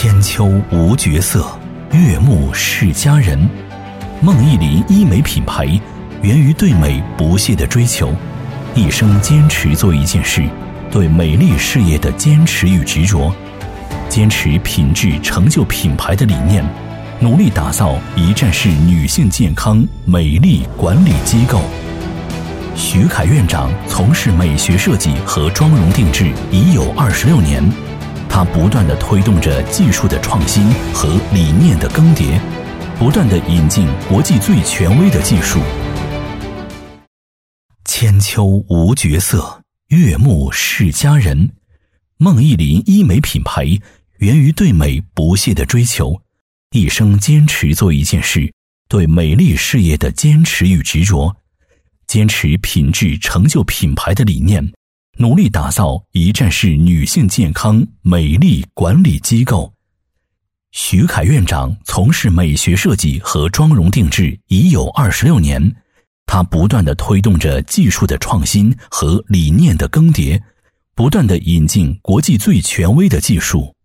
千秋无绝色，悦目是佳人。梦忆林医美品牌源于对美不懈的追求，一生坚持做一件事，对美丽事业的坚持与执着，坚持品质成就品牌的理念，努力打造一站式女性健康美丽管理机构。徐凯院长从事美学设计和妆容定制已有26年，他不断地推动着技术的创新和理念的更迭，不断地引进国际最权威的技术。千秋无绝色，悦目是佳人。梦忆林医美品牌源于对美不懈的追求，一生坚持做一件事，对美丽事业的坚持与执着，坚持品质成就品牌的理念，努力打造一站式女性健康美丽管理机构。徐凯院长从事美学设计和妆容定制已有26年，他不断地推动着技术的创新和理念的更迭，不断地引进国际最权威的技术。